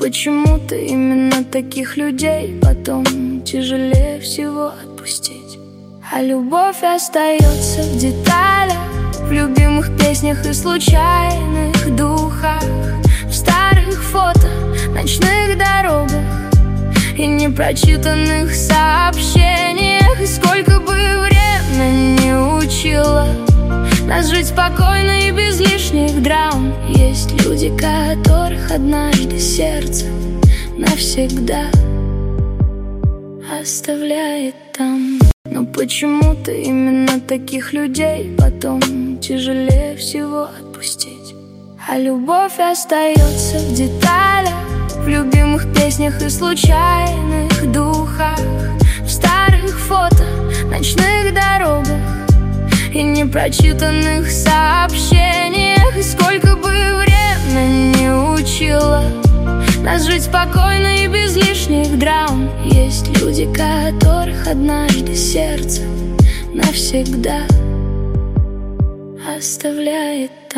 почему-то именно таких людей потом тяжелее всего отпустить. А любовь остается в деталях, в любимых песнях и случайных духах, в старых фото, ночных дорогах и непрочитанных сообщениях. И сколько бы время не учило нас жить спокойно и без лишних драм, есть люди, которых однажды сердце навсегда оставляет там. Но почему-то именно таких людей потом тяжелее всего отпустить. А любовь остается в деталях, в любимых песнях и случайных духах, в старых фото, ночных дорогах и непрочитанных сообщениях. И сколько бы время не учило нас жить спокойно и без лишних драм, есть люди, которых однажды сердце навсегда оставляет там.